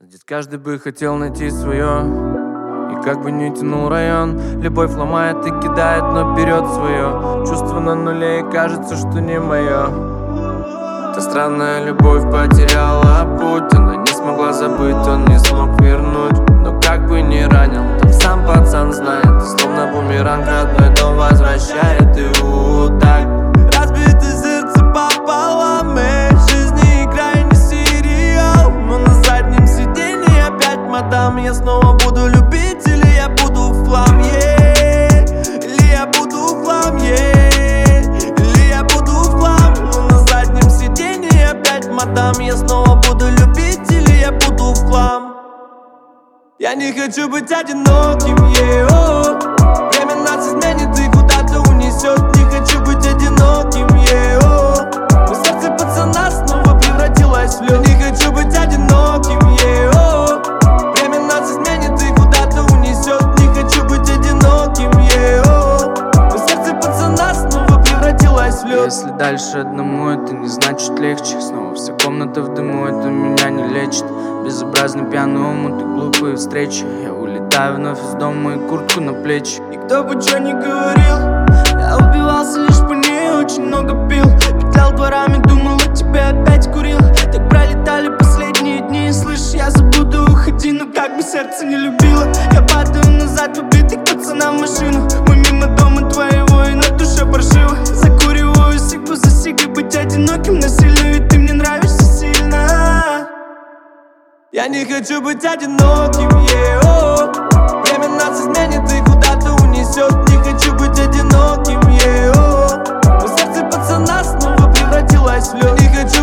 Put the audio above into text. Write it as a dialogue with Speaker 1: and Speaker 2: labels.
Speaker 1: Но здесь каждый бы хотел найти свое. И как бы ни тянул район, любовь ломает и кидает, но берет свое. Чувство на нуле и кажется, что не мое. Та странная любовь потеряла путь, она не смогла забыть, он не смог вернуть. Но как бы ни ранил, так сам пацан знает, и словно бумеранг родной дом возвращает. И так разбито сердце пополам, в жизни игра не сериал. Но на заднем сиденье опять мадам. Я снова буду любить или я буду в хлам, или я буду в хлам, или я буду в хлам. Но на заднем сиденье опять мадам. Я снова буду любить или я буду в хлам. Я не хочу быть одиноким, время нас изменит и куда-то унесет. Не хочу быть одиноким, но сердце пацана снова превратилось в лед. Не хочу быть одиноким, время нас изменит и куда-то унесет. Не хочу быть одиноким, но сердце пацана снова превратилось в лед. Если дальше одному, это не значит легче. Снова вся комната в дыму, это меня не лечит. Безобразный пьяный омут и глупые встречи. Я улетаю вновь из дома и куртку на плечи. И кто бы что ни говорил, я убивался лишь по ней, очень много пил. Петлял дворами, думал о тебе, опять курил. Так пролетали последние дни, слышь, я забуду, уходи. Но как бы сердце не любило, я падаю назад, убитых пацанам в машину. Мы мимо дома твоего и на душе паршиво. Закуриваю сигу за сигой, быть одиноким насилию. И ты мне нравишься сильно. Я не хочу быть одиноким, время нас изменит и куда-то унесет. Не хочу быть одиноким, но сердце пацана снова превратилось в лед. Не хочу